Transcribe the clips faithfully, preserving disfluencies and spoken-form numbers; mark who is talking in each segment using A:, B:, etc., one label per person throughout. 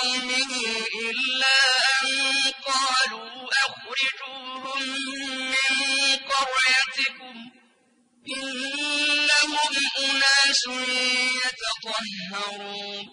A: قومه إلا أن قالوا أخرجوهم من قريتكم إنهم أناس يتطهرون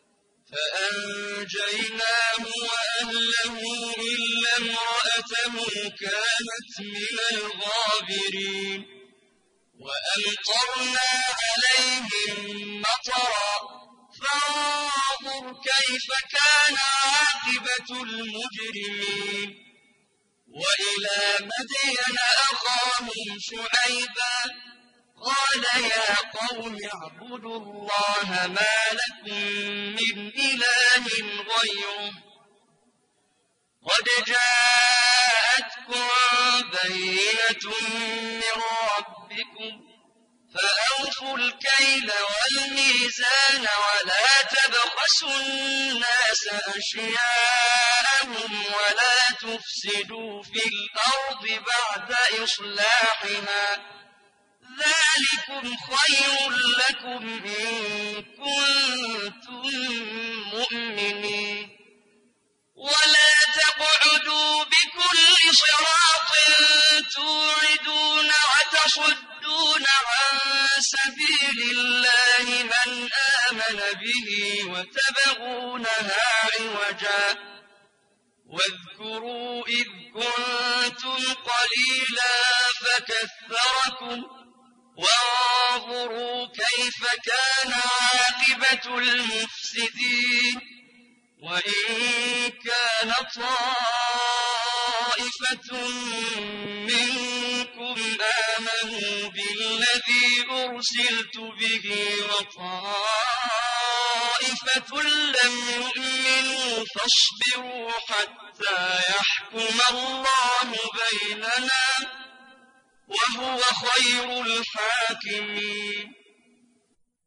A: فأنجيناه وأهله إلا امرأته كانت من الغابرين وأمطرنا عليهم مطرا فانظر كيف كان عاقبة المجرمين وإلى مدين أخاهم شعيبا قال يا قوم اعبدوا الله ما لكم من إله غيره قد جاءتكم بينة من ربكم فأوفوا الكيل والميزان ولا تبخسوا الناس أشياءهم ولا تفسدوا في الأرض بعد إصلاحها ذلكم خير لكم إن كنتم مؤمنين ولا تقعدوا بكل صراط توعدون وتصدون عن سبيل الله من آمن به وتبغونها عوجا واذكروا إذ كنتم قليلا فكثركم وانظروا كيف كان عاقبة المفسدين وإن كان طائفة منكم آمنوا بالذي أرسلت به وطائفة لم يؤمنوا فاصبروا حتى يحكم الله بيننا وهو خير الحاكمين